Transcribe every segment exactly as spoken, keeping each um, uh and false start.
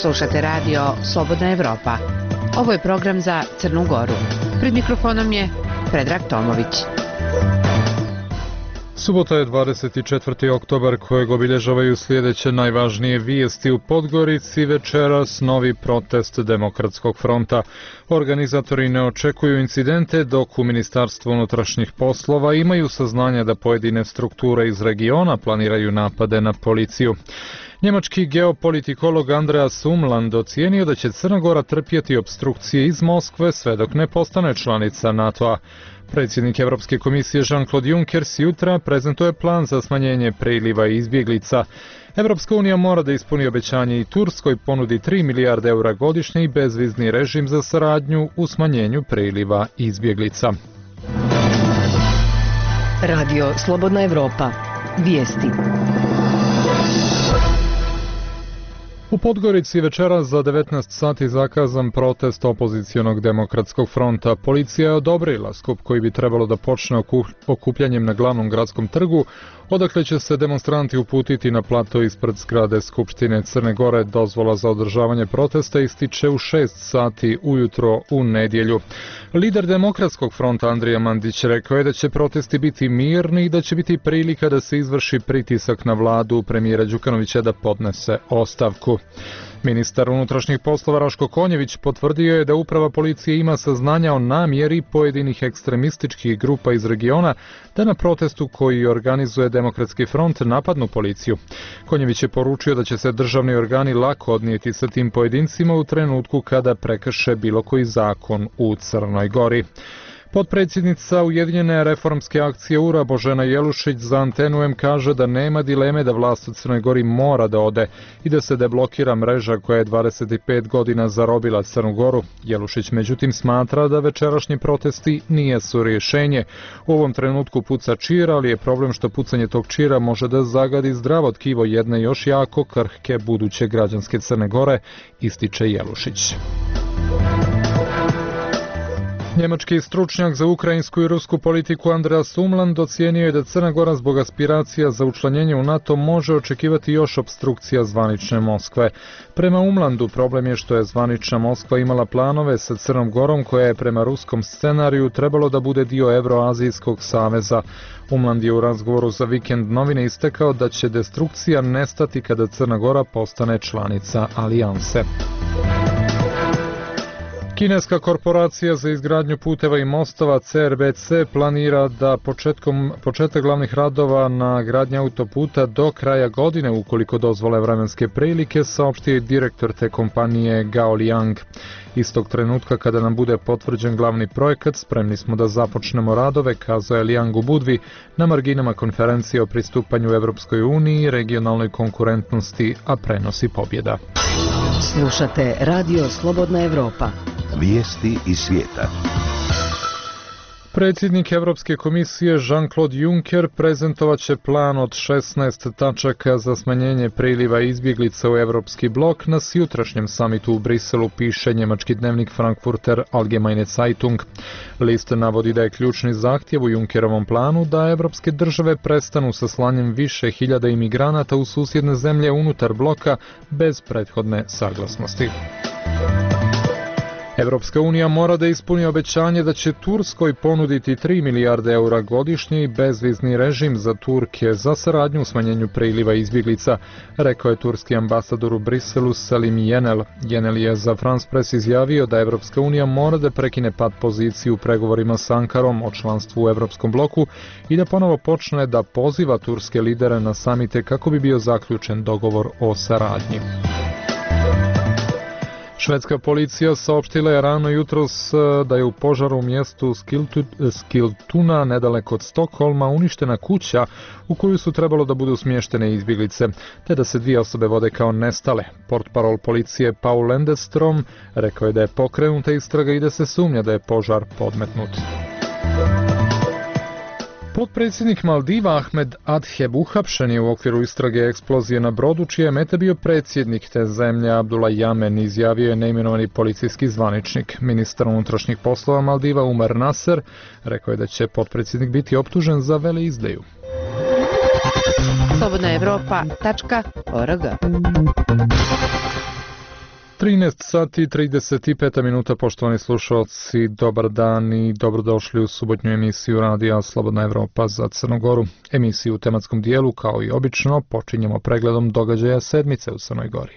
Slušate radio Slobodna Evropa. Ovo je program za Crnu Goru. Pred mikrofonom je Predrag Tomović. Subota je dvadeset četvrti oktobar kojeg obilježavaju sljedeće najvažnije vijesti u Podgorici. Večeras novi protest Demokratskog fronta. Organizatori ne očekuju incidente, dok u Ministarstvu unutrašnjih poslova imaju saznanja da pojedine strukture iz regiona planiraju napade na policiju. Njemački geopolitikolog Andreas Umland ocijenio da će Crna Gora trpjeti opstrukcije iz Moskve sve dok ne postane članica NATO-a. Predsjednik Europske komisije Jean-Claude Juncker jutra prezentuje plan za smanjenje priliva i izbjeglica. Europska unija mora da ispuni obećanje i Turskoj ponudi tri milijarde eura godišnje i bezvizni režim za saradnju u smanjenju priliva i izbjeglica. Radio Slobodna Evropa. Vijesti. U Podgorici večeras za devetnaest sati zakazan protest opozicionog Demokratskog fronta. Policija je odobrila skup koji bi trebalo da počne okupljanjem na glavnom gradskom trgu, odakle će se demonstranti uputiti na plato ispred zgrade Skupštine Crne Gore. Dozvola za održavanje protesta ističe u šest sati ujutro u nedjelju. Lider Demokratskog fronta Andrija Mandić rekao je da će protesti biti mirni i da će biti prilika da se izvrši pritisak na vladu premijera Đukanovića da podnese ostavku. Ministar unutrašnjih poslova Raško Konjević potvrdio je da uprava policije ima saznanja o namjeri pojedinih ekstremističkih grupa iz regiona da na protestu koji organizuje Demokratski front napadnu policiju. Konjević je poručio da će se državni organi lako odnijeti sa tim pojedincima u trenutku kada prekrše bilo koji zakon u Crnoj Gori. Potpredsjednica Ujedinjene reformske akcije U R A Božena Jelušić za Antenu M kaže da nema dileme da vlast u Crnoj Gori mora da ode i da se deblokira mreža koja je dvadeset pet godina zarobila Crnu Goru. Jelušić međutim smatra da večerašnji protesti nije su rješenje. U ovom trenutku puca čir, ali je problem što pucanje tog čira može da zagadi zdravo tkivo jedne još jako krhke buduće građanske Crne Gore, ističe Jelušić. Njemački stručnjak za ukrajinsku i rusku politiku Andreas Umland ocijenio je da Crna Gora zbog aspiracija za učlanjenje u NATO može očekivati još opstrukcija zvanične Moskve. Prema Umlandu problem je što je zvanična Moskva imala planove sa Crnom Gorom koja je prema ruskom scenariju trebalo da bude dio Evroazijskog saveza. Umland je u razgovoru za Vikend novine istakao da će destrukcija nestati kada Crna Gora postane članica alijanse. Kineska korporacija za izgradnju puteva i mostova C R B C planira da početkom, početak glavnih radova na gradnji autoputa do kraja godine, ukoliko dozvole vremenske prilike, saopštio je direktor te kompanije Gao Liang. Istog trenutka kada nam bude potvrđen glavni projekat, spremni smo da započnemo radove, kazao je Liang u Budvi na marginama konferencije o pristupanju Evropskoj uniji i regionalnoj konkurentnosti, a prenosi pobjeda. Slušate Radio Slobodna Evropa. Vijesti iz svijeta. Predsjednik Europske komisije Jean-Claude Juncker prezentovat će plan od šesnaest tačaka za smanjenje priliva izbjeglica u Europski blok na sjutrašnjem samitu u Briselu, piše njemački dnevnik Frankfurter Allgemeine Zeitung. List navodi da je ključni zahtjev u Junckerovom planu da evropske države prestanu sa slanjem više hiljada imigranata u susjedne zemlje unutar bloka bez prethodne saglasnosti. Evropska unija mora da ispuni obećanje da će Turskoj ponuditi tri milijarde eura godišnje i bezvizni režim za Turke za saradnju u smanjenju priliva izbjeglica, rekao je turski ambasador u Briselu Selim Yenel. Yenel je za France Press izjavio da Evropska unija mora da prekine pad poziciju u pregovorima s Ankarom o članstvu u Evropskom bloku i da ponovo počne da poziva turske lidere na samite kako bi bio zaključen dogovor o saradnji. Švedska policija saopštila je rano jutros da je u požaru u mjestu Skiltuna, nedaleko od Stokholma, uništena kuća u koju su trebalo da budu smještene izbjeglice, te da se dvije osobe vode kao nestale. Portparol policije Paul Lendestrom rekao je da je pokrenuta istraga i da se sumnja da je požar podmetnut. Potpredsjednik Maldiva Ahmed Adheb uhapšen je u okviru istrage eksplozije na brodu, čija je meta bio predsjednik te zemlje Abdullah Yamen, izjavio je neimenovani policijski zvaničnik. Ministar unutrašnjih poslova Maldiva Umar Nasser rekao je da će potpredsjednik biti optužen za veleizdaju. slobodna evropa tačka org trinaest sati i trideset pet minuta, poštovani slušalci, dobar dan i dobrodošli u subotnju emisiju Radija Slobodna Evropa za Crnu Goru. Emisiju u tematskom dijelu, kao i obično, počinjemo pregledom događaja sedmice u Crnoj Gori.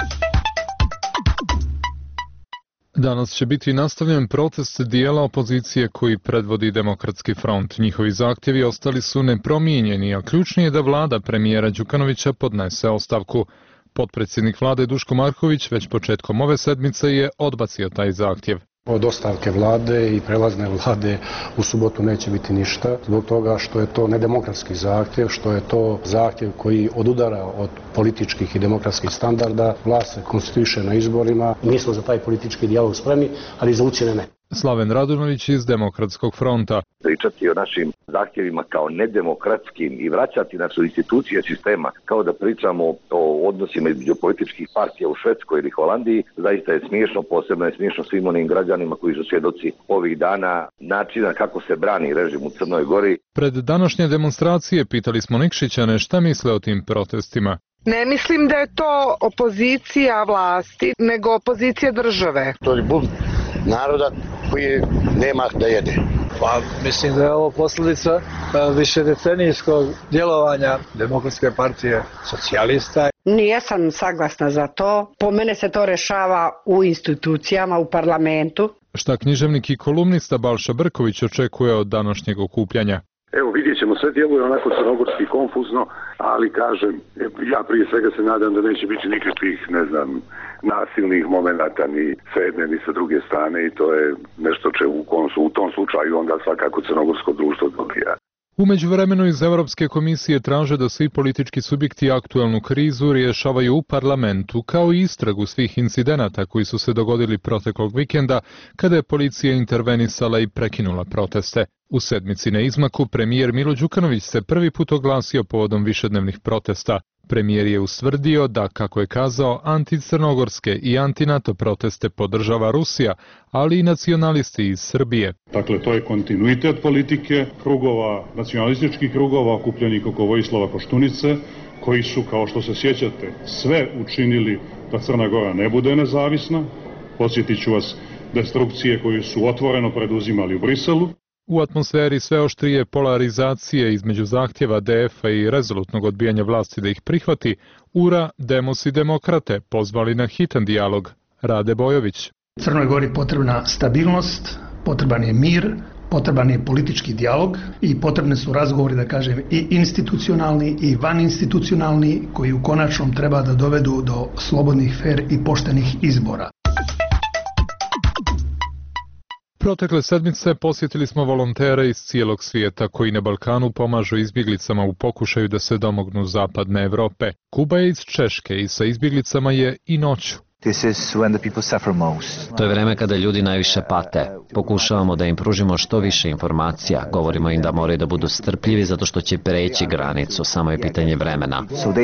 Danas će biti nastavljen protest dijela opozicije koji predvodi Demokratski front. Njihovi zahtjevi ostali su nepromijenjeni, a ključni je da vlada premijera Đukanovića podnese ostavku. Potpredsjednik vlade Duško Marković već početkom ove sedmice je odbacio taj zahtjev. Od ostavke vlade i prelazne vlade u subotu neće biti ništa, zbog toga što je to nedemokratski zahtjev, što je to zahtjev koji odudara od političkih i demokratskih standarda. Vlast se konstituiše na izborima. Mi smo za taj politički dijalog spremni, ali za ucjene ne. Slaven Radunović iz Demokratskog fronta. Pričati o našim zahtjevima kao nedemokratskim i vraćati nas u institucije sistema, kao da pričamo o odnosima između političkih partija u Švedskoj ili Holandiji, zaista je smiješno, posebno je smiješno svim onim građanima koji su svjedoci ovih dana načina kako se brani režim u Crnoj Gori. Pred današnje demonstracije pitali smo Nikšićane šta misle o tim protestima. Ne mislim da je to opozicija vlasti, nego opozicija države. To je bunt naroda koji nema da jede. Pa mislim da je ovo posljedica višedecenijskog djelovanja Demokratske partije socijalista. Nijesam saglasna za to. Po mene se to rešava u institucijama, u parlamentu. Šta književnik i kolumnista Balša Brković očekuje od današnjeg okupljanja? Evo, vidjet ćemo, sve djeluje onako crnogorski konfuzno, ali kažem, ja prije svega se nadam da neće biti nikakvih, ne znam, nasilnih momenata ni sa jedne ni sa druge strane i to je nešto če u, u tom slučaju onda svakako crnogorsko društvo dobija. U međuvremenu iz Europske komisije traže da svi politički subjekti aktualnu krizu rješavaju u parlamentu, kao i istragu svih incidenata koji su se dogodili proteklog vikenda, kada je policija intervenisala i prekinula proteste. U sedmici na izmaku premijer Milo Đukanović se prvi put oglasio povodom višednevnih protesta. Premijer je ustvrdio da, kako je kazao, anticrnogorske i antinato proteste podržava Rusija, ali i nacionalisti iz Srbije. Dakle, to je kontinuitet politike krugova, nacionalističkih krugova okupljenih oko Vojislava Koštunice, koji su, kao što se sjećate, sve učinili da Crna Gora ne bude nezavisna. Podsjetit ću vas destrukcije koje su otvoreno preduzimali u Briselu. U atmosferi sve oštrije polarizacije između zahtjeva D F-a i rezolutnog odbijanja vlasti da ih prihvati, U R A, Demos i Demokrate pozvali na hitan dijalog. Rade Bojović. Crnoj Gori potrebna stabilnost, potreban je mir, potreban je politički dijalog i potrebne su razgovori, da kažem, i institucionalni i vaninstitucionalni, koji u konačnom treba da dovedu do slobodnih, fer i poštenih izbora. Protekle sedmice posjetili smo volontere iz cijelog svijeta koji na Balkanu pomažu izbjeglicama u pokušaju da se domognu zapadne Evrope. Kuba je iz Češke i sa izbjeglicama je i noću. To je vreme kada ljudi najviše pate. Pokušavamo da im pružimo što više informacija. Govorimo im da moraju da budu strpljivi zato što će preći granicu. Samo je pitanje vremena.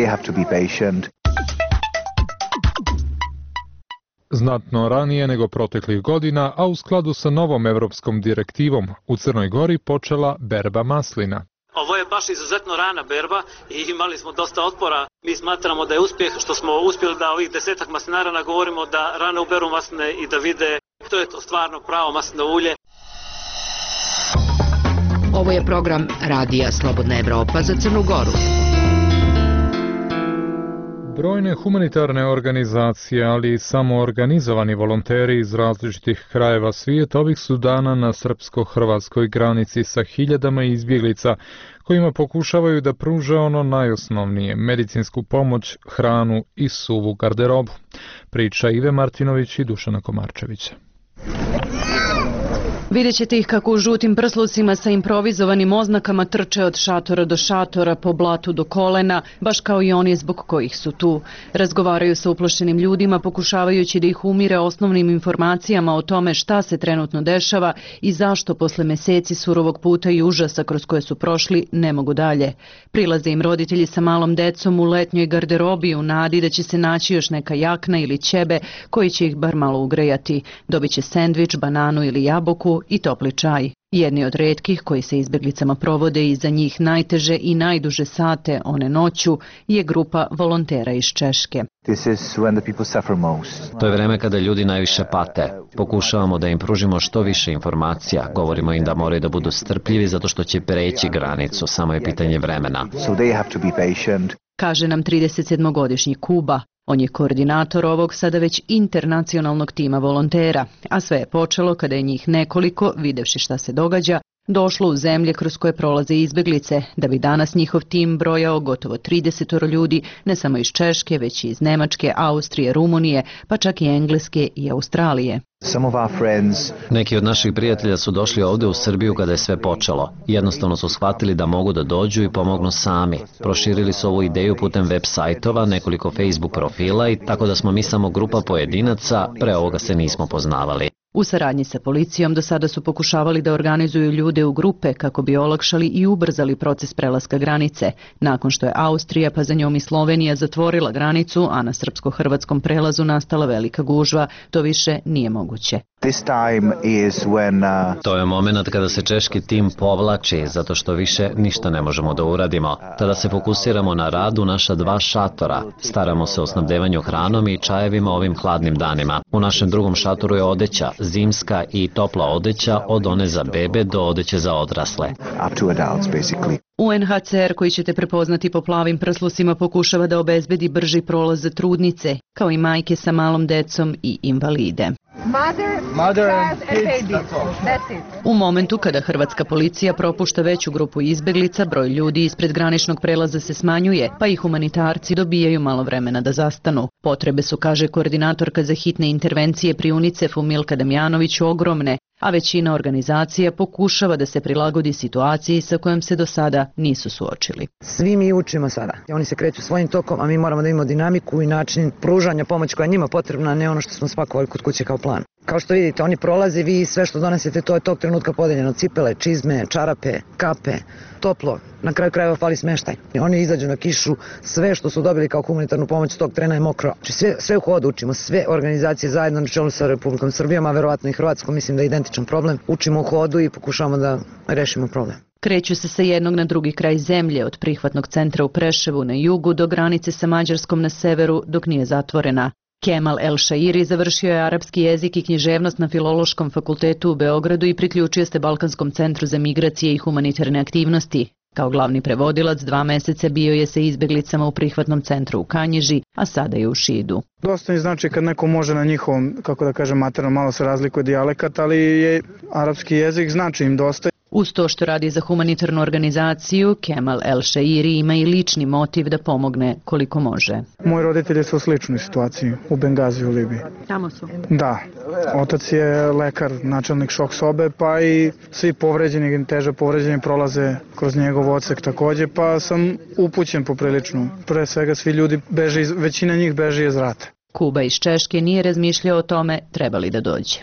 Znatno ranije nego proteklih godina, a u skladu sa novom evropskom direktivom, u Crnoj Gori počela berba maslina. Ovo je baš izuzetno rana berba i imali smo dosta otpora. Mi smatramo da je uspjeh što smo uspjeli da ovih desetak maslinara nagovorimo da rano uberu masline i da vide to je to stvarno pravo maslino ulje. Ovo je program Radija Slobodna Evropa za Crnu Goru. Brojne humanitarne organizacije, ali i samoorganizovani volonteri iz različitih krajeva svijeta ovih su dana na srpsko-hrvatskoj granici sa hiljadama izbjeglica kojima pokušavaju da pruže ono najosnovnije, medicinsku pomoć, hranu i suvu garderobu. Priča Ive Martinović i Dušana Komarčevića. Vidjet ćete ih kako u žutim prslucima sa improvizovanim oznakama trče od šatora do šatora, po blatu do kolena, baš kao i oni zbog kojih su tu. Razgovaraju sa uplošenim ljudima, pokušavajući da ih umire osnovnim informacijama o tome šta se trenutno dešava i zašto posle meseci surovog puta i užasa kroz koje su prošli ne mogu dalje. Prilaze im roditelji sa malom decom u letnjoj garderobi u nadi da će se naći još neka jakna ili ćebe koji će ih bar malo ugrejati. Dobit će sendvič, bananu ili jabuku i topli čaj. Jedni od retkih koji se izbjeglicama provode i za njih najteže i najduže sate one noću je grupa volontera iz Češke. To je vreme kada ljudi najviše pate. Pokušavamo da im pružimo što više informacija. Govorimo im da moraju da budu strpljivi zato što će preći granicu, samo je pitanje vremena. Kaže nam tridesetsedmogodišnji Kuba. On je koordinator ovog sada već internacionalnog tima volontera, a sve je počelo kada je njih nekoliko, videvši šta se događa, došlo u zemlje kroz koje prolaze izbjeglice, da bi danas njihov tim brojao gotovo trideset ljudi, ne samo iz Češke, već i iz Nemačke, Austrije, Rumunije, pa čak i Engleske i Australije. Neki od naših prijatelja su došli ovdje u Srbiju kada je sve počelo. Jednostavno su shvatili da mogu da dođu i pomognu sami. Proširili su ovu ideju putem web sajtova, nekoliko Facebook profila i tako da smo mi samo grupa pojedinaca, pre ovoga se nismo poznavali. U saradnji sa policijom do sada su pokušavali da organizuju ljude u grupe kako bi olakšali i ubrzali proces prelaska granice. Nakon što je Austrija pa za njom i Slovenija zatvorila granicu, a na srpsko-hrvatskom prelazu nastala velika gužva, to više nije moguće. To je moment kada se češki tim povlači, zato što više ništa ne možemo da uradimo. Tada se fokusiramo na rad u naša dva šatora. Staramo se o snabdevanju hranom i čajevima ovim hladnim danima. U našem drugom šatoru je odeća, zimska i topla odeća od one za bebe do odeće za odrasle. U N H C R, koji ćete prepoznati po plavim prslusima, pokušava da obezbedi brži prolaz za trudnice, kao i majke sa malom decom i invalide. U momentu kada hrvatska policija propušta veću grupu izbjeglica, broj ljudi ispred graničnog prelaza se smanjuje, pa i humanitarci dobijaju malo vremena da zastanu. Potrebe su, kaže koordinatorka za hitne intervencije pri UNICEF-u Milka Damjanović, ogromne, a većina organizacija pokušava da se prilagodi situaciji sa kojom se do sada nisu suočili. Svi mi učimo sada. Oni se kreću svojim tokom, a mi moramo da imamo dinamiku i način pružanja pomoći koja je njima potrebna, a ne ono što smo spakovali kod kuće kao plan. Kao što vidite, oni prolaze, vi sve što donesete, to je tog trenutka podeljeno. Cipele, čizme, čarape, kape, toplo. Na kraju krajeva fali smeštaj. Oni izađu na kišu, sve što su dobili kao humanitarnu pomoć tog trena je mokro. Sve, sve u hodu učimo, sve organizacije zajedno na čelu sa Republikom Srbijom, a verovatno i Hrvatskom, mislim da je identičan problem. Učimo u hodu i pokušavamo da rešimo problem. Kreću se sa jednog na drugi kraj zemlje, od prihvatnog centra u Preševu na jugu do granice sa Mađarskom na severu, dok nije zatvorena. Kemal El Shairi završio je arapski jezik i književnost na Filološkom fakultetu u Beogradu i priključio se Balkanskom centru za migracije i humanitarne aktivnosti. Kao glavni prevodilac dva meseca bio je sa izbjeglicama u prihvatnom centru u Kanjiži, a sada je u Šidu. Dosta mi znači kad neko može na njihovom, kako da kažem, materno, malo se razlikuje dijalekat, ali je arapski jezik znači im dosta. Uz to što radi za humanitarnu organizaciju, Kemal El Shairi ima i lični motiv da pomogne koliko može. Moji roditelji su u sličnoj situaciji u Bengaziju u Libiji. Tamo su? Da. Otac je lekar, načelnik šok sobe, pa i svi povređeni, teže povređeni prolaze kroz njegov odsek takođe, pa sam upućen poprilično. Pre svega svi ljudi beže, većina njih beže iz rata. Kuba iz Češke nije razmišljao o tome treba li da dođe.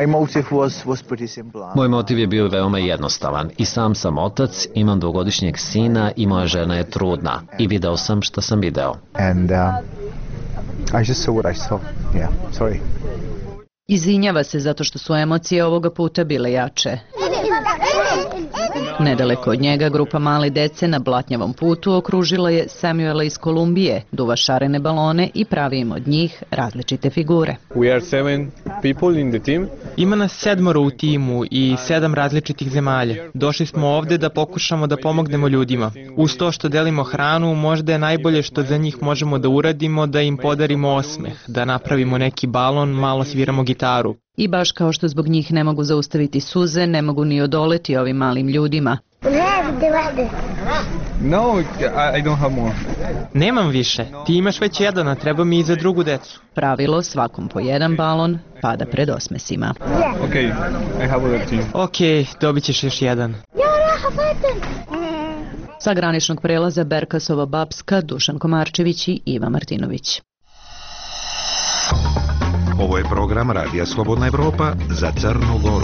Moj motiv je bio veoma jednostavan. I sam sam otac, imam dvogodišnjeg sina i moja žena je trudna. I video sam šta sam video. Izvinjava se zato što su emocije ovoga puta bile jače. Nedaleko od njega grupa male dece na blatnjavom putu okružila je Samuela iz Kolumbije, duva šarene balone i pravi im od njih različite figure. Ima nas sedmoro u timu i sedam različitih zemalja. Došli smo ovde da pokušamo da pomognemo ljudima. Uz to što delimo hranu, možda je najbolje što za njih možemo da uradimo da im podarimo osmeh, da napravimo neki balon, malo sviramo gitaru. I baš kao što zbog njih ne mogu zaustaviti suze, ne mogu ni odoleti ovim malim ljudima. No, I don't have more. Nemam više. Ti imaš već jedan, a treba mi i za drugu decu. Pravilo, svakom po jedan balon, pada pred osmesima. Okay, I have other team. Okej, dobit ćeš još jedan. Sa graničnog prelaza Berkasova Babska, Dušan Komarčević i Iva Martinović. Ovo je program Radija Slobodna Evropa za Crnu Goru.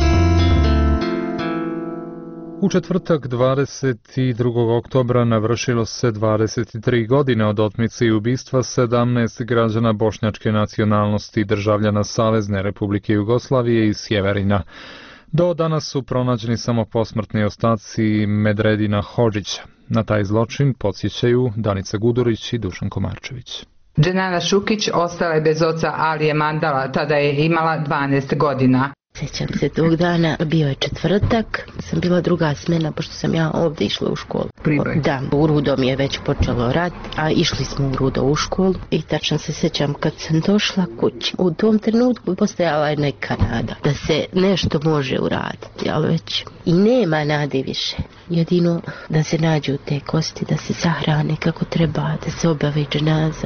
U četvrtak dvadeset drugog oktobra navršilo se dvadeset tri godine od otmice i ubistva sedamnaest građana bošnjačke nacionalnosti, državljana Savezne Republike Jugoslavije i Sjeverina. Do danas su pronađeni samo posmrtni ostaci Medredina Hodžića. Na taj zločin podsjećaju Danica Gudurić i Dušan Komarčević. Dženana Šukić ostala je bez oca Alije Mandala, tada je imala dvanaest godina. Sjećam se tog dana, bio je četvrtak, sam bila druga smena, pošto sam ja ovdje išla u školu. Priboj. Da, u Rudo mi je već počelo rat, a išli smo u Rudo u školu i tačno se sjećam kad sam došla kući. U tom trenutku postojala je neka nada da se nešto može uraditi, ali već i nema nade više. Jedino da se nađu te kosti, da se sahrane kako treba, da se obave dženaza,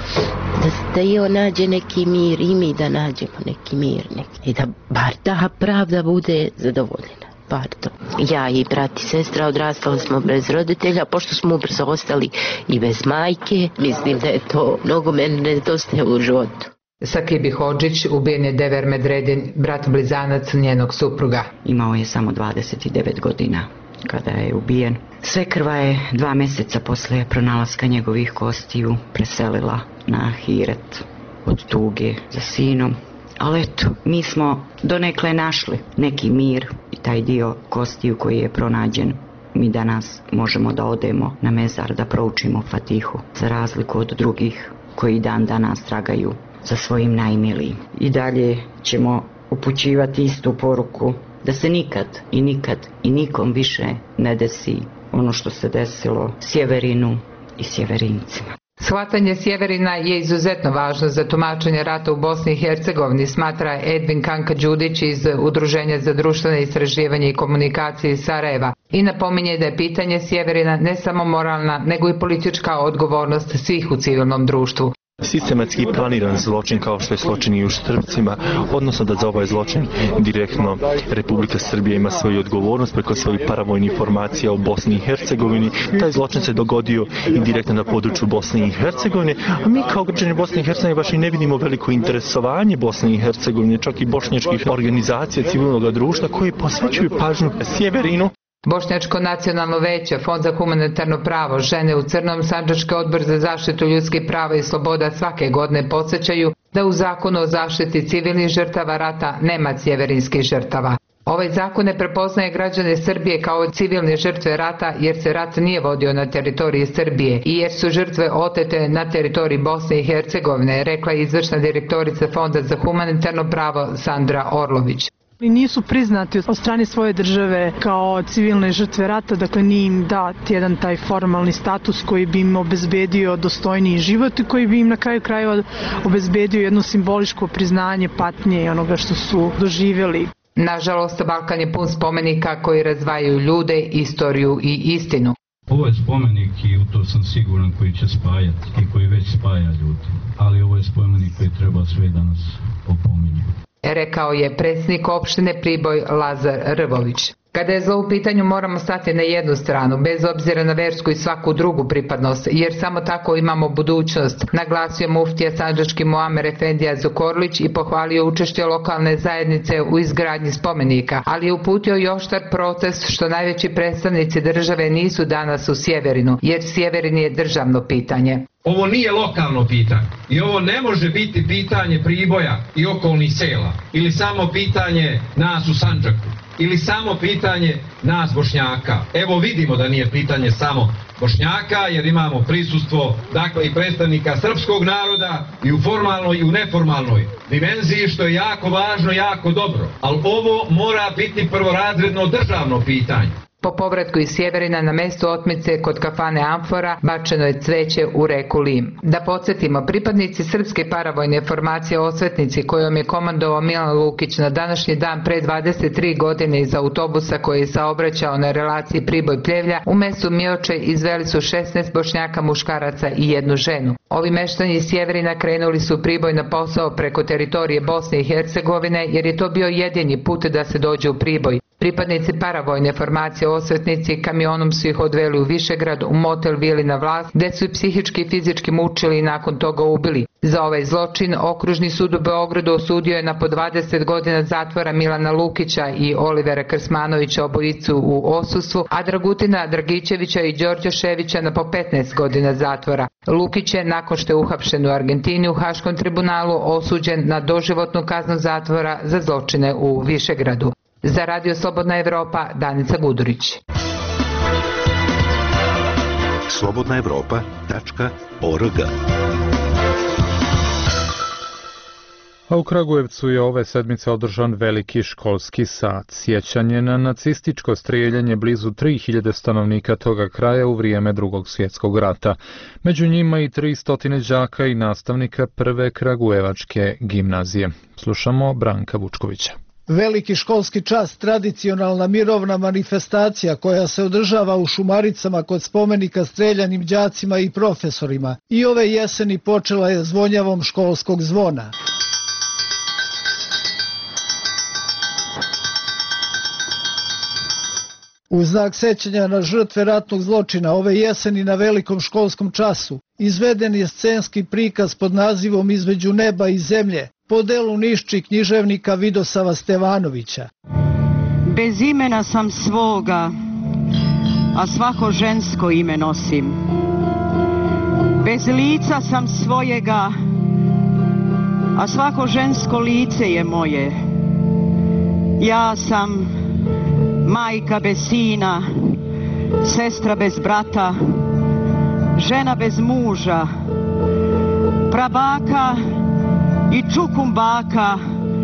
da, da i on nađe neki mir i mi da nađemo neki mir neki. I da bar ta pravda bude zadovoljena. Bar to. Ja i brat i sestra odrastali smo bez roditelja, pošto smo ubrzo ostali i bez majke. Mislim da je to mnogo mene nedostaje u životu. Sakibi Hodžić ubijen je Dever Medredin, brat blizanac njenog supruga. Imao je samo dvadeset devet godina kada je ubijen. Svekrva je dva mjeseca posle pronalaska njegovih kostiju preselila na Ahiret od tuge za sinom. Ali eto, mi smo donekle našli neki mir i taj dio kostiju koji je pronađen. Mi danas možemo da odemo na mezar da proučimo Fatihu, za razliku od drugih koji dan danas tragaju za svojim najmilijim. I dalje ćemo upućivati istu poruku da se nikad i nikad i nikom više ne desi ono što se desilo Sjeverinu i Sjeverincima. Shvatanje Sjeverina je izuzetno važno za tumačenje rata u Bosni i Hercegovini, smatra Edvin Kanka Đudić iz Udruženja za društvene istraživanje i komunikacije iz Sarajeva i napominje da je pitanje Sjeverina ne samo moralna, nego i politička odgovornost svih u civilnom društvu. Sistematski planiran zločin kao što je zločin i u Srbcima, odnosno da za ovaj zločin direktno Republika Srbija ima svoju odgovornost preko svojih paravojnih formacija u Bosni i Hercegovini. Taj zločin se dogodio i direktno na području Bosne i Hercegovine, a mi kao građani Bosne i Hercegovine baš i ne vidimo veliko interesovanje Bosne i Hercegovine, čak i bošnjačkih organizacija civilnog društva koji posvećuju pažnju Sjeverinu. Bošnjačko nacionalno veće, Fond za humanitarno pravo, Žene u crnom, Sandžački odbor za zaštitu ljudskih prava i sloboda svake godine podsjećaju da u zakonu o zaštiti civilnih žrtava rata nema sjeverinskih žrtava. Ovaj zakon ne prepoznaje građane Srbije kao civilne žrtve rata jer se rat nije vodio na teritoriji Srbije i jer su žrtve otete na teritoriji Bosne i Hercegovine, rekla je izvršna direktorica Fonda za humanitarno pravo Sandra Orlović. I nisu priznati od strane svoje države kao civilne žrtve rata, dakle nije im dat jedan taj formalni status koji bi im obezbedio dostojniji život i koji bi im na kraju krajeva obezbedio jedno simboliško priznanje patnje i onoga što su doživjeli. Nažalost, Balkan je pun spomenika koji razdvajaju ljude, istoriju i istinu. Ovo je spomenik i u to sam siguran koji će spajati i koji već spaja ljudi, ali ovo je spomenik koji treba sve danas opominjati. Rekao je predsjednik opštine Priboj Lazar Rvović. Kada je zlo u pitanju moramo stati na jednu stranu, bez obzira na versku i svaku drugu pripadnost, jer samo tako imamo budućnost, naglasio muftija sandžački Muamer Efendija Zukorlić i pohvalio učešće lokalne zajednice u izgradnji spomenika, ali je uputio i oštar protest što najveći predstavnici države nisu danas u Sjeverinu, jer Sjeverin je državno pitanje. Ovo nije lokalno pitanje i ovo ne može biti pitanje Priboja i okolnih sela ili samo pitanje nas u Sandžaku ili samo pitanje nas Bošnjaka. Evo vidimo da nije pitanje samo Bošnjaka jer imamo prisustvo dakle i predstavnika srpskog naroda i u formalnoj i u neformalnoj dimenziji što je jako važno, jako dobro. Ali ovo mora biti prvorazredno državno pitanje. Po povratku iz Sjeverina na mestu otmice kod kafane Amfora bačeno je cveće u reku Lim. Da podsjetimo, pripadnici srpske paravojne formacije Osvetnici kojom je komandovao Milan Lukić na današnji dan pre dvadeset tri godine iz autobusa koji je saobraćao na relaciji Priboj-Pljevlja u mestu Mioče izveli su šesnaest Bošnjaka, muškaraca i jednu ženu. Ovi meštani iz Sjeverina krenuli su u Priboj na posao preko teritorije Bosne i Hercegovine jer je to bio jedini put da se dođe u Priboj. Pripadnici paravojne formacije Osvetnici kamionom su ih odveli u Višegrad, u motel Vili na Vlas, gde su ih psihički i fizički mučili i nakon toga ubili. Za ovaj zločin Okružni sud u Beogradu osudio je na po dvadeset godina zatvora Milana Lukića i Olivera Krsmanovića, obojicu u odsustvu, a Dragutina Dragićevića i Đorđa Ševića na po petnaest godina zatvora. Lukić je, nakon što je uhapšen u Argentini u Haškom tribunalu, osuđen na doživotnu kaznu zatvora za zločine u Višegradu. Za Radio Slobodna Evropa, Danica Gudurić. slobodna evropa tačka org. A u Kragujevcu je ove sedmice održan veliki školski sat, sjećanje na nacističko strijeljanje blizu tri hiljade stanovnika toga kraja u vrijeme Drugog svjetskog rata. Među njima i tristo đaka i nastavnika prve Kragujevačke gimnazije. Slušamo Branka Vučkovića. Veliki školski čas, tradicionalna mirovna manifestacija koja se održava u Šumaricama kod spomenika streljanim đacima i profesorima. I ove jeseni počela je zvonjavom školskog zvona. U znak sećanja na žrtve ratnog zločina ove jeseni na velikom školskom času izveden je scenski prikaz pod nazivom Između neba i zemlje po delu Nišči književnika Vidosava Stevanovića. Bez imena sam svoga, a svako žensko ime nosim. Bez lica sam svojega, a svako žensko lice je moje. Ja sam majka bez sina, sestra bez brata, žena bez muža, prabaka i čukumbaka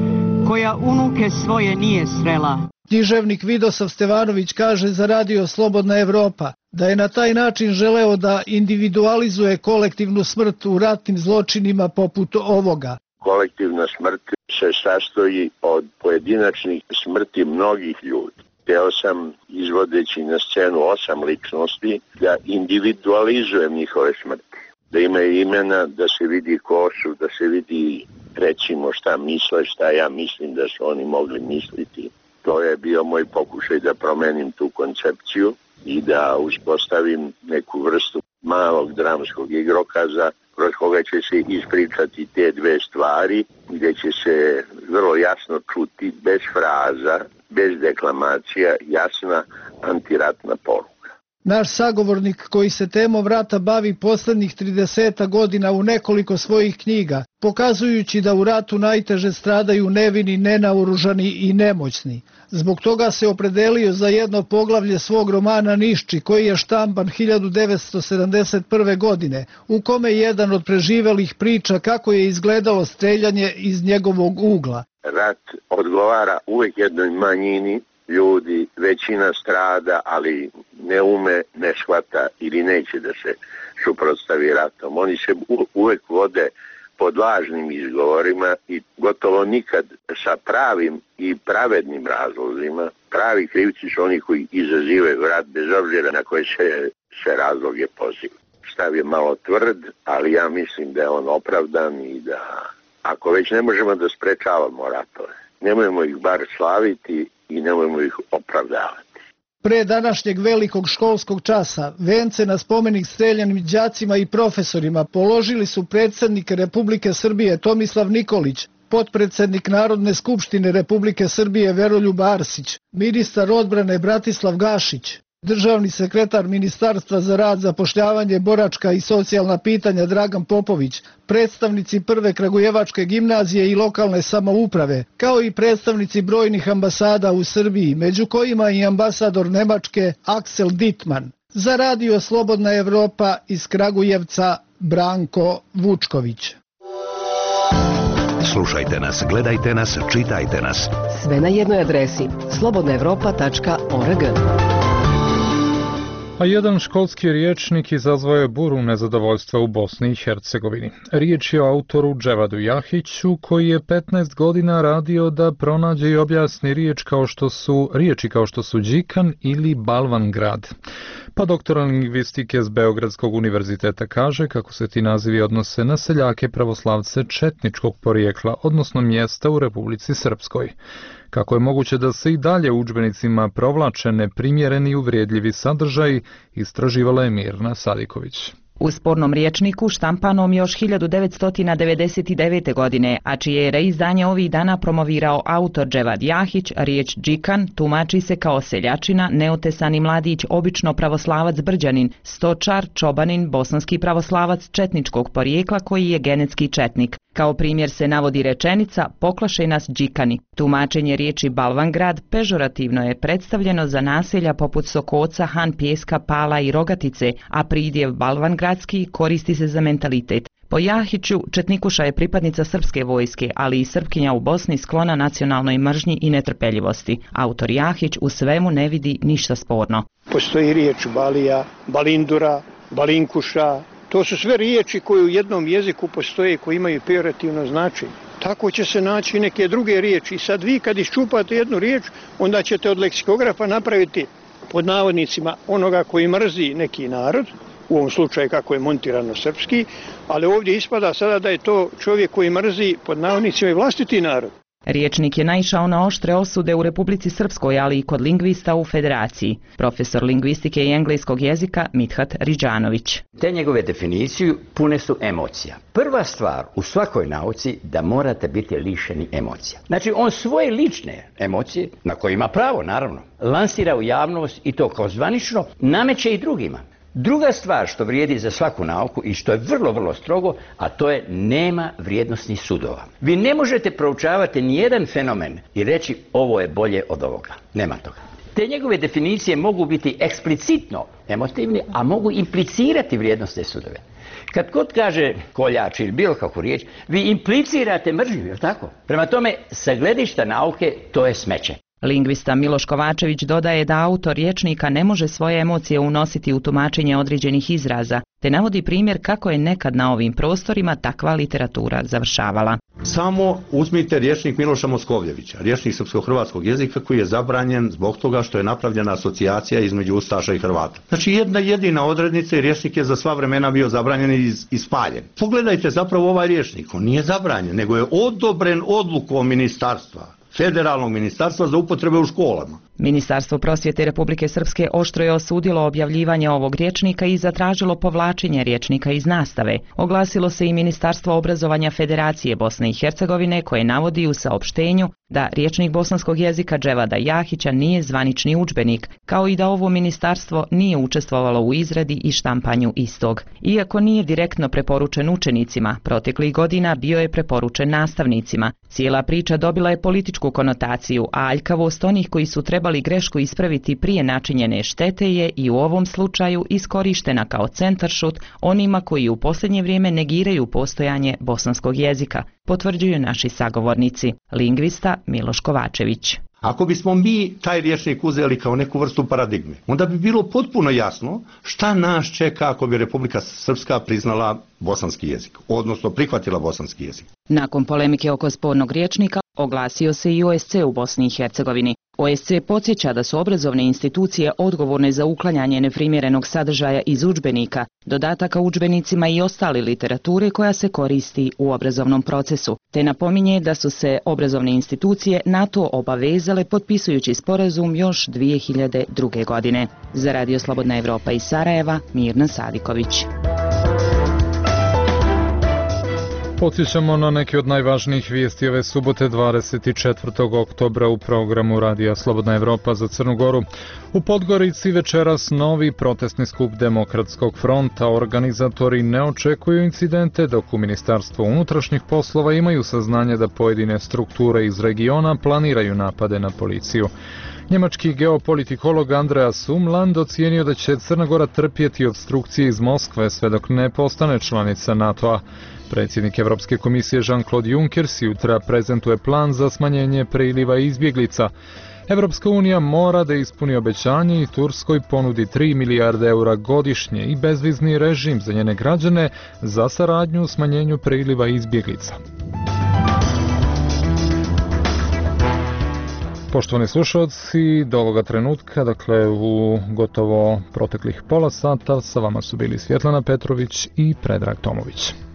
koja unuke svoje nije srela. Književnik Vidosav Stevanović kaže za Radio Slobodna Evropa da je na taj način želeo da individualizuje kolektivnu smrt u ratnim zločinima poput ovoga. Kolektivna smrt se sastoji od pojedinačnih smrti mnogih ljudi. Hteo sam, izvodeći na scenu osam ličnosti, da individualizujem njihove smrti. Da imaju imena, da se vidi ko su, da se vidi recimo šta misle, šta ja mislim da su oni mogli misliti. To je bio moj pokušaj da promenim tu koncepciju i da uspostavim neku vrstu malog dramskog igrokaza kroz koga će se ispričati te dve stvari, gdje će se vrlo jasno čuti, bez fraza, bez deklamacija, jasna antiratna poruka. Naš sagovornik koji se temom rata bavi poslednjih trideset godina u nekoliko svojih knjiga, pokazujući da u ratu najteže stradaju nevini, nenaoružani i nemoćni. Zbog toga se opredelio za jedno poglavlje svog romana Nišči, koji je štampan hiljadu devetsto sedamdeset prve. godine, u kome jedan od preživelih priča kako je izgledalo streljanje iz njegovog ugla. Rat odgovara uvek jednoj manjini ljudi, većina strada, ali ne ume, ne shvata ili neće da se suprotstavi ratom. Oni se uvek vode pod lažnim izgovorima i gotovo nikad sa pravim i pravednim razlozima. Pravi krivci su oni koji izazivaju rat bez obzira na koje se, se razloge poziva. Stav je malo tvrd, ali ja mislim da je on opravdan i da ako već ne možemo da sprečavamo ratove, nemojmo ih bar slaviti i nemojmo ih opravdavati. Pre današnjeg velikog školskog časa vence na spomenik streljanim đacima i profesorima položili su predsjednik Republike Srbije Tomislav Nikolić, potpredsjednik Narodne skupštine Republike Srbije Veroljub Arsić, ministar odbrane Bratislav Gašić, državni sekretar Ministarstva za rad, zapošljavanje, boračka i socijalna pitanja Dragan Popović, predstavnici prve Kragujevačke gimnazije i lokalne samouprave, kao i predstavnici brojnih ambasada u Srbiji, među kojima i ambasador Nemačke Aksel Dittmann. Za Radio Slobodna Evropa iz Kragujevca Branko Vučković. Slušajte nas, gledajte nas, čitajte nas. Sve na jednoj adresi slobodna evropa tačka org. A jedan školski riječnik izazvao je buru nezadovoljstva u Bosni i Hercegovini. Riječ je o autoru Dževadu Jahiću, koji je petnaest godina radio da pronađe i objasni riječ kao što su, riječi kao što su Đikan ili Balvangrad. Pa doktora lingvistike s Beogradskog univerziteta kaže kako se ti nazivi odnose na seljake pravoslavce četničkog porijekla, odnosno mjesta u Republici Srpskoj. Kako je moguće da se i dalje u udžbenicima provlače neprimjereni i uvrijedljivi sadržaji, istraživala je Mirna Sadiković. U spornom riječniku štampanom još hiljadu devetsto devedeset devete. godine, a čije je reizdanje ovih dana promovirao autor Dževad Jahić, riječ Đikan tumači se kao seljačina, neotesani mladić, obično pravoslavac Brđanin, stočar, čobanin, bosanski pravoslavac četničkog porijekla koji je genetski četnik. Kao primjer se navodi rečenica "poklašaj nas Đikani". Tumačenje riječi Balvangrad pežorativno je predstavljeno za naselja poput Sokoca, Han Pjeska, Pala i Rogatice, a pridjev Balvangradski koristi se za mentalitet. Po Jahiću, Četnikuša je pripadnica srpske vojske, ali i Srpkinja u Bosni sklona nacionalnoj mržnji i netrpeljivosti. Autor Jahić u svemu ne vidi ništa sporno. Postoji riječ Balija, Balindura, Balinkuša. To su sve riječi koje u jednom jeziku postoje, koji imaju pejorativno značenje. Tako će se naći neke druge riječi. Sad vi kad iščupate jednu riječ, onda ćete od leksikografa napraviti pod navodnicima onoga koji mrzi neki narod, u ovom slučaju kako je montirano srpski, ali ovdje ispada sada da je to čovjek koji mrzi pod navodnicima i vlastiti narod. Riječnik je naišao na oštre osude u Republici Srpskoj, ali i kod lingvista u Federaciji. Profesor lingvistike i engleskog jezika Mithat Riđanović. Te njegove definicije pune su emocija. Prva stvar u svakoj nauci da morate biti lišeni emocija. Znači on svoje lične emocije, na koje ima pravo naravno, lansira u javnost i to kao zvanično nameće i drugima. Druga stvar što vrijedi za svaku nauku i što je vrlo, vrlo strogo, a to je nema vrijednosnih sudova. Vi ne možete proučavati nijedan fenomen i reći ovo je bolje od ovoga. Nema toga. Te njegove definicije mogu biti eksplicitno emotivne, a mogu implicirati vrijednosne sudove. Kad kod kaže koljač ili bilo kakvu riječ, vi implicirate mržnju, je li tako? Prema tome, sa gledišta nauke, to je smeće. Lingvista Miloš Kovačević dodaje da autor rječnika ne može svoje emocije unositi u tumačenje određenih izraza, te navodi primjer kako je nekad na ovim prostorima takva literatura završavala. Samo uzmite rječnik Miloša Moskovljevića, rječnik srpsko-hrvatskog jezika koji je zabranjen zbog toga što je napravljena asocijacija između Ustaša i Hrvata. Znači jedna jedina odrednica i rječnik je za sva vremena bio zabranjen i, i spaljen. Pogledajte zapravo ovaj rječnik, on nije zabranjen, nego je odobren odlukom ministarstva. Federalnog ministarstva za upotrebe u školama. Ministarstvo prosvjete Republike Srpske oštro je osudilo objavljivanje ovog rječnika i zatražilo povlačenje rječnika iz nastave. Oglasilo se i Ministarstvo obrazovanja Federacije Bosne i Hercegovine, koje navodi u saopštenju da rječnik bosanskog jezika Dževada Jahića nije zvanični udžbenik, kao i da ovo ministarstvo nije učestvovalo u izradi i štampanju istog. Iako nije direktno preporučen učenicima, proteklih godina bio je preporučen nastavnicima. Cijela priča dobila je političku konotaciju, a aljkavost onih koji su trebali grešku ispraviti prije načinjene štete je i u ovom slučaju iskorištena kao centaršut onima koji u posljednje vrijeme negiraju postojanje bosanskog jezika, potvrđuju naši sagovornici. Lingvista Miloš Kovačević. Ako bismo mi taj rječnik uzeli kao neku vrstu paradigme, onda bi bilo potpuno jasno šta nas čeka ako bi Republika Srpska priznala bosanski jezik, odnosno prihvatila bosanski jezik. Nakon polemike oko spornog rječnika oglasio se i O S C u Bosni i Hercegovini. O S C podsjeća da su obrazovne institucije odgovorne za uklanjanje neprimjerenog sadržaja iz udžbenika, dodataka udžbenicima i ostale literature koja se koristi u obrazovnom procesu, te napominje da su se obrazovne institucije na to obavezale potpisujući sporazum još dvije hiljade druge. godine. Za Radio Slobodna Evropa iz Sarajeva, Mirna Sadiković. Podsjećamo na neke od najvažnijih vijesti ove subote dvadeset četvrtog oktobra u programu Radija Slobodna Evropa za Crnu Goru. U Podgorici večeras novi protestni skup Demokratskog fronta. Organizatori ne očekuju incidente, dok u Ministarstvu unutrašnjih poslova imaju saznanje da pojedine strukture iz regiona planiraju napade na policiju. Njemački geopolitikolog Andreas Umland ocijenio da će Crna Gora trpjeti obstrukcije iz Moskve sve dok ne postane članica NATO-a. Predsjednik Evropske komisije Jean-Claude Juncker jutra prezentuje plan za smanjenje priliva izbjeglica. Evropska unija mora da ispuni obećanje i Turskoj ponudi tri milijarde eura godišnje i bezvizni režim za njene građane za saradnju u smanjenju priliva izbjeglica. Poštovani slušalci, do ovoga trenutka, dakle u gotovo proteklih pola sata, sa vama su bili Svjetlana Petrović i Predrag Tomović.